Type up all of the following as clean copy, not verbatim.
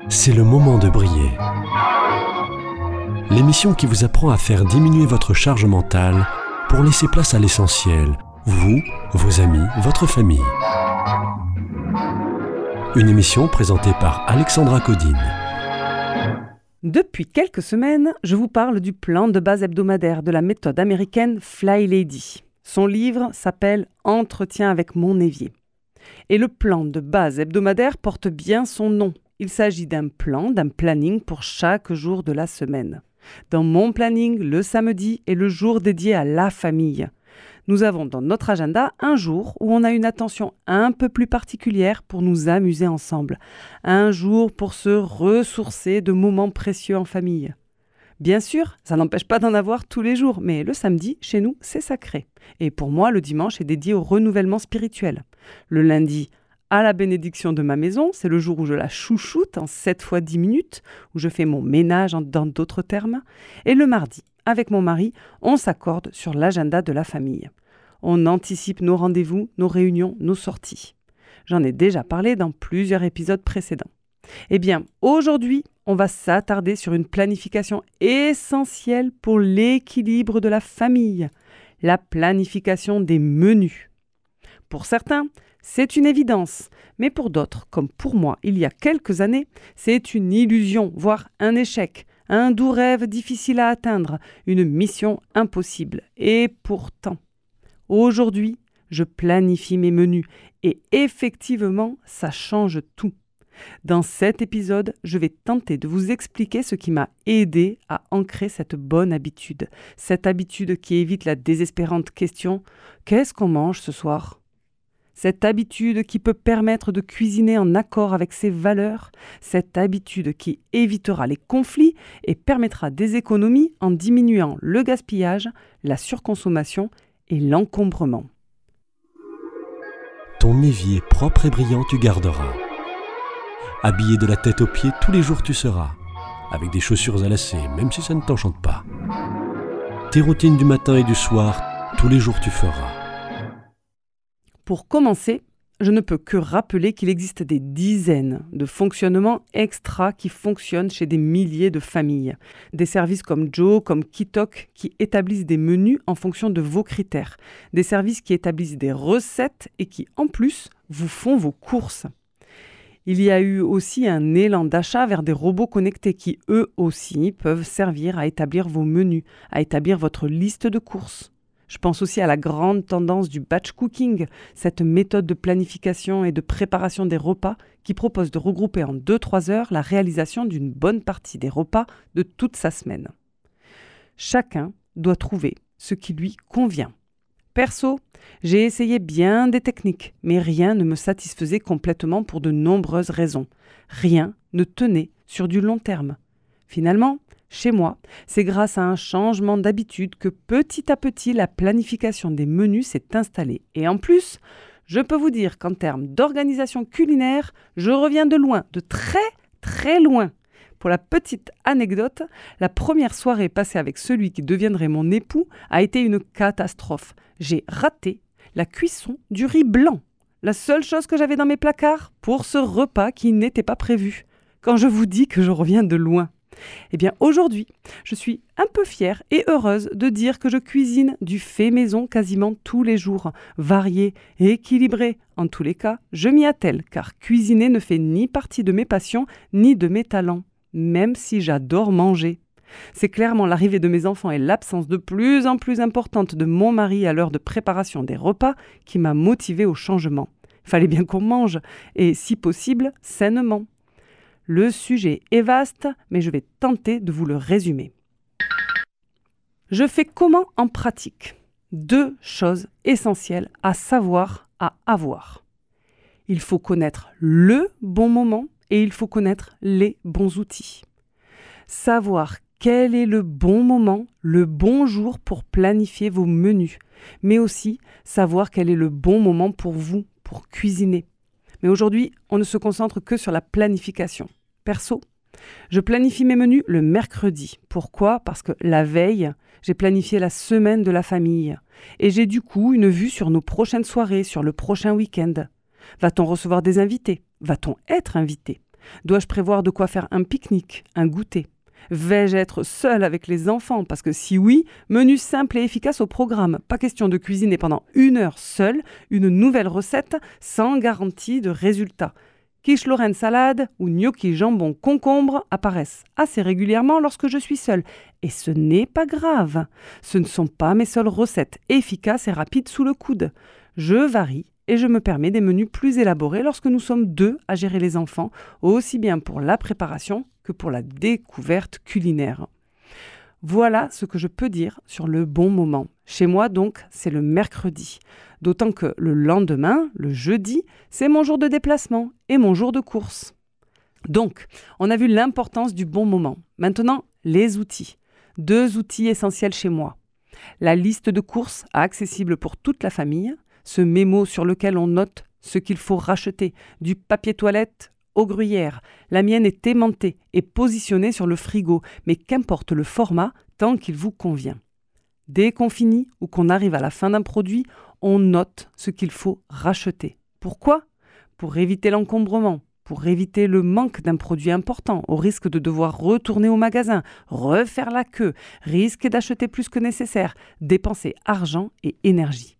C'est le moment de briller. L'émission qui vous apprend à faire diminuer votre charge mentale pour laisser place à l'essentiel, vous, vos amis, votre famille. Une émission présentée par Alexandra Codine. Depuis quelques semaines, je vous parle du plan de base hebdomadaire de la méthode américaine Fly Lady. Son livre s'appelle « Entretien avec mon évier ». Et le plan de base hebdomadaire porte bien son nom. Il s'agit d'un planning pour chaque jour de la semaine. Dans mon planning, le samedi est le jour dédié à la famille. Nous avons dans notre agenda un jour où on a une attention un peu plus particulière pour nous amuser ensemble. Un jour pour se ressourcer de moments précieux en famille. Bien sûr, ça n'empêche pas d'en avoir tous les jours, mais le samedi, chez nous, c'est sacré. Et pour moi, le dimanche est dédié au renouvellement spirituel. Le lundi, à la bénédiction de ma maison, c'est le jour où je la chouchoute en 7 fois 10 minutes, où je fais mon ménage dans d'autres termes. Et le mardi, avec mon mari, on s'accorde sur l'agenda de la famille. On anticipe nos rendez-vous, nos réunions, nos sorties. J'en ai déjà parlé dans plusieurs épisodes précédents. Eh bien, aujourd'hui, on va s'attarder sur une planification essentielle pour l'équilibre de la famille, la planification des menus. Pour certains, c'est une évidence, mais pour d'autres, comme pour moi il y a quelques années, c'est une illusion, voire un échec, un doux rêve difficile à atteindre, une mission impossible. Et pourtant, aujourd'hui, je planifie mes menus et effectivement, ça change tout. Dans cet épisode, je vais tenter de vous expliquer ce qui m'a aidé à ancrer cette bonne habitude. Cette habitude qui évite la désespérante question « Qu'est-ce qu'on mange ce soir ?» Cette habitude qui peut permettre de cuisiner en accord avec ses valeurs. Cette habitude qui évitera les conflits et permettra des économies en diminuant le gaspillage, la surconsommation et l'encombrement. Ton évier propre et brillant tu garderas. Habillé de la tête aux pieds, tous les jours tu seras. Avec des chaussures à lacets, même si ça ne t'enchante pas. Tes routines du matin et du soir, tous les jours tu feras. Pour commencer, je ne peux que rappeler qu'il existe des dizaines de fonctionnements extra qui fonctionnent chez des milliers de familles. Des services comme Joe, comme Kitok, qui établissent des menus en fonction de vos critères. Des services qui établissent des recettes et qui, en plus, vous font vos courses. Il y a eu aussi un élan d'achat vers des robots connectés qui, eux aussi, peuvent servir à établir vos menus, à établir votre liste de courses. Je pense aussi à la grande tendance du batch cooking, cette méthode de planification et de préparation des repas qui propose de regrouper en 2-3 heures la réalisation d'une bonne partie des repas de toute sa semaine. Chacun doit trouver ce qui lui convient. Perso, j'ai essayé bien des techniques, mais rien ne me satisfaisait complètement pour de nombreuses raisons. Rien ne tenait sur du long terme. Finalement, chez moi, c'est grâce à un changement d'habitude que petit à petit la planification des menus s'est installée. Et en plus, je peux vous dire qu'en termes d'organisation culinaire, je reviens de loin, de très très loin. Pour la petite anecdote, la première soirée passée avec celui qui deviendrait mon époux a été une catastrophe. J'ai raté la cuisson du riz blanc, la seule chose que j'avais dans mes placards pour ce repas qui n'était pas prévu. Quand je vous dis que je reviens de loin. Eh bien aujourd'hui, je suis un peu fière et heureuse de dire que je cuisine du fait maison quasiment tous les jours, varié et équilibré. En tous les cas, je m'y attelle car cuisiner ne fait ni partie de mes passions ni de mes talents, même si j'adore manger. C'est clairement l'arrivée de mes enfants et l'absence de plus en plus importante de mon mari à l'heure de préparation des repas qui m'a motivée au changement. Il fallait bien qu'on mange et, si possible, sainement. Le sujet est vaste, mais je vais tenter de vous le résumer. Je fais comment en pratique ? 2 choses essentielles à savoir, à avoir. Il faut connaître le bon moment et il faut connaître les bons outils. Savoir quel est le bon moment, le bon jour pour planifier vos menus, mais aussi savoir quel est le bon moment pour vous, pour cuisiner. Mais aujourd'hui, on ne se concentre que sur la planification. Perso, je planifie mes menus le mercredi. Pourquoi ? Parce que la veille, j'ai planifié la semaine de la famille. Et j'ai du coup une vue sur nos prochaines soirées, sur le prochain week-end. Va-t-on recevoir des invités ? Va-t-on être invité ? Dois-je prévoir de quoi faire un pique-nique, un goûter ? Vais-je être seule avec les enfants ? Parce que si oui, menu simple et efficace au programme. Pas question de cuisiner pendant 1 heure seule une nouvelle recette sans garantie de résultat. Quiche Lorraine salade ou gnocchi jambon concombre apparaissent assez régulièrement lorsque je suis seule. Et ce n'est pas grave. Ce ne sont pas mes seules recettes efficaces et rapides sous le coude. Je varie et je me permets des menus plus élaborés lorsque nous sommes 2 à gérer les enfants, aussi bien pour la préparation que pour la découverte culinaire. Voilà ce que je peux dire sur le bon moment. Chez moi donc, c'est le mercredi. D'autant que le lendemain, le jeudi, c'est mon jour de déplacement et mon jour de course. Donc, on a vu l'importance du bon moment. Maintenant, les outils. 2 outils essentiels chez moi. La liste de courses accessible pour toute la famille, ce mémo sur lequel on note ce qu'il faut racheter, du papier toilette au gruyère. La mienne est aimantée et positionnée sur le frigo, mais qu'importe le format tant qu'il vous convient. Dès qu'on finit ou qu'on arrive à la fin d'un produit, on note ce qu'il faut racheter. Pourquoi ? Pour éviter l'encombrement, pour éviter le manque d'un produit important, au risque de devoir retourner au magasin, refaire la queue, risquer d'acheter plus que nécessaire, dépenser argent et énergie.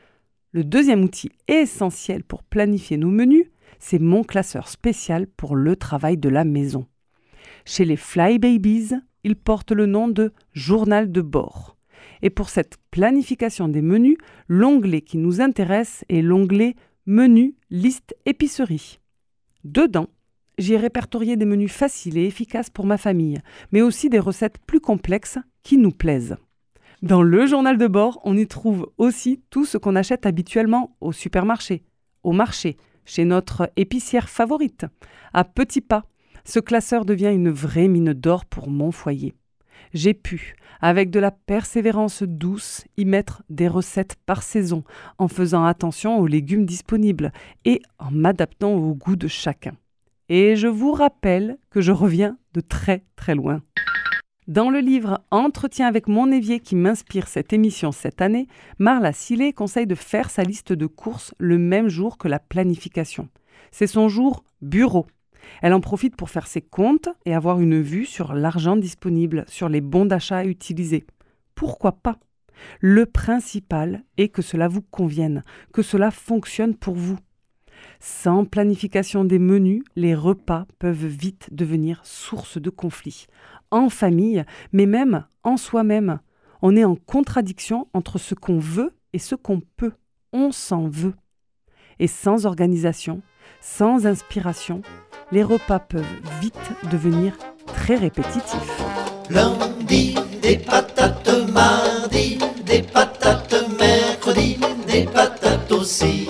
Le deuxième outil essentiel pour planifier nos menus, c'est mon classeur spécial pour le travail de la maison. Chez les Fly Babies, il porte le nom de journal de bord. Et pour cette planification des menus, l'onglet qui nous intéresse est l'onglet Menu, liste, épicerie. Dedans, j'ai répertorié des menus faciles et efficaces pour ma famille, mais aussi des recettes plus complexes qui nous plaisent. Dans le journal de bord, on y trouve aussi tout ce qu'on achète habituellement au supermarché, au marché, chez notre épicière favorite. À petits pas, ce classeur devient une vraie mine d'or pour mon foyer. J'ai pu, avec de la persévérance douce, y mettre des recettes par saison, en faisant attention aux légumes disponibles et en m'adaptant au goût de chacun. Et je vous rappelle que je reviens de très très loin. Dans le livre « Entretien avec mon évier » qui m'inspire cette émission cette année, Marla Sillet conseille de faire sa liste de courses le même jour que la planification. C'est son jour bureau. Elle en profite pour faire ses comptes et avoir une vue sur l'argent disponible, sur les bons d'achat à utiliser. Pourquoi pas ? Le principal est que cela vous convienne, que cela fonctionne pour vous. Sans planification des menus, les repas peuvent vite devenir source de conflits. En famille, mais même en soi-même. On est en contradiction entre ce qu'on veut et ce qu'on peut. On s'en veut. Et sans organisation, sans inspiration, les repas peuvent vite devenir très répétitifs. Lundi, des patates, mardi, des patates, mercredi, des patates aussi.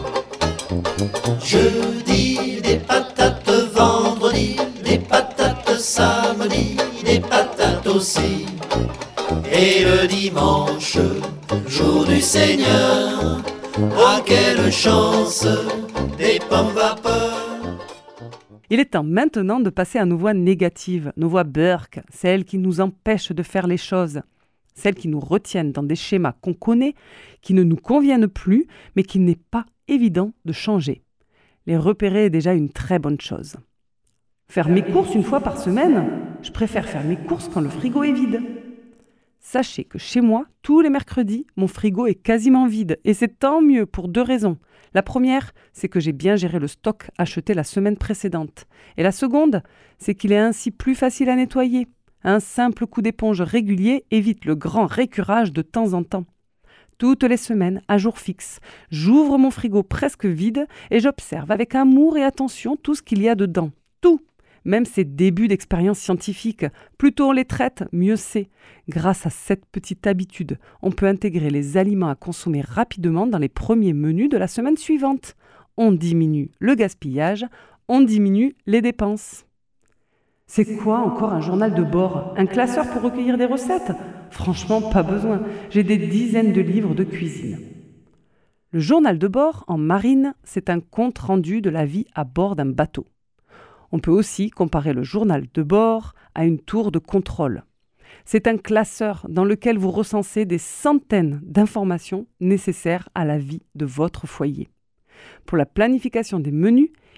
Jeudi, des patates, vendredi, des patates, samedi, des patates aussi. Et le dimanche, jour du Seigneur, ah quelle chance, des pommes vapeur. Il est temps maintenant de passer à nos voix négatives, nos voix burk, celles qui nous empêchent de faire les choses, celles qui nous retiennent dans des schémas qu'on connaît, qui ne nous conviennent plus, mais qu'il n'est pas évident de changer. Les repérer est déjà une très bonne chose. Faire mes courses 1 fois par semaine, je préfère faire mes courses quand le frigo est vide. Sachez que chez moi, tous les mercredis, mon frigo est quasiment vide, et c'est tant mieux pour 2 raisons. La première, c'est que j'ai bien géré le stock acheté la semaine précédente. Et la seconde, c'est qu'il est ainsi plus facile à nettoyer. Un simple coup d'éponge régulier évite le grand récurage de temps en temps. Toutes les semaines, à jour fixe, j'ouvre mon frigo presque vide et j'observe avec amour et attention tout ce qu'il y a dedans. Tout, même ses débuts d'expérience scientifique. Plus tôt on les traite, mieux c'est. Grâce à cette petite habitude, on peut intégrer les aliments à consommer rapidement dans les premiers menus de la semaine suivante. On diminue le gaspillage, on diminue les dépenses. C'est quoi encore un journal de bord ? Un classeur pour recueillir des recettes ? Franchement, pas besoin. J'ai des dizaines de livres de cuisine. Le journal de bord, en marine, c'est un compte-rendu de la vie à bord d'un bateau. On peut aussi comparer le journal de bord à une tour de contrôle. C'est un classeur dans lequel vous recensez des centaines d'informations nécessaires à la vie de votre foyer. Pour la planification des menus,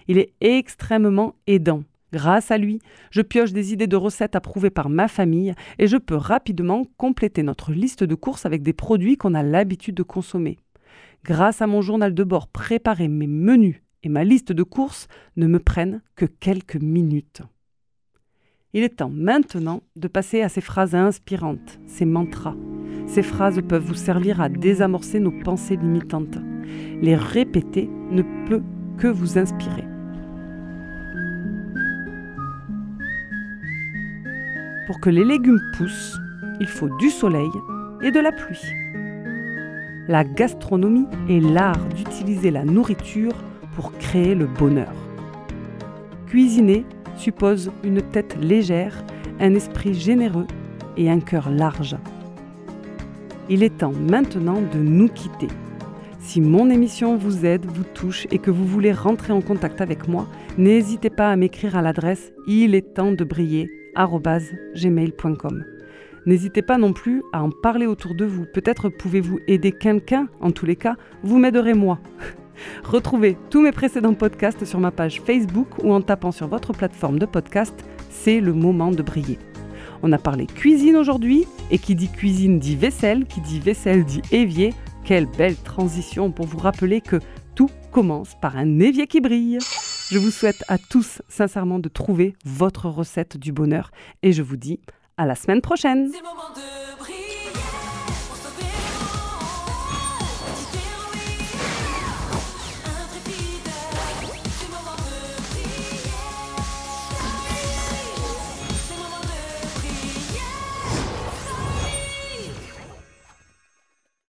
Il est extrêmement aidant. Grâce à lui, je pioche des idées de recettes approuvées par ma famille et je peux rapidement compléter notre liste de courses avec des produits qu'on a l'habitude de consommer. Grâce à mon journal de bord préparé, mes menus et ma liste de courses ne me prennent que quelques minutes. Il est temps maintenant de passer à ces phrases inspirantes, ces mantras. Ces phrases peuvent vous servir à désamorcer nos pensées limitantes. Les répéter ne peut que vous inspirer. Pour que les légumes poussent, il faut du soleil et de la pluie. La gastronomie est l'art d'utiliser la nourriture pour créer le bonheur. Cuisiner suppose une tête légère, un esprit généreux et un cœur large. Il est temps maintenant de nous quitter. Si mon émission vous aide, vous touche et que vous voulez rentrer en contact avec moi, n'hésitez pas à m'écrire à l'adresse ilestempsdebriller@gmail.com. N'hésitez pas non plus à en parler autour de vous. Peut-être pouvez-vous aider quelqu'un. En tous les cas, vous m'aiderez moi. Retrouvez tous mes précédents podcasts sur ma page Facebook ou en tapant sur votre plateforme de podcast « C'est le moment de briller ». On a parlé cuisine aujourd'hui, et qui dit cuisine dit vaisselle, qui dit vaisselle dit évier. Quelle belle transition pour vous rappeler que tout commence par un évier qui brille. Je vous souhaite à tous sincèrement de trouver votre recette du bonheur et je vous dis à la semaine prochaine.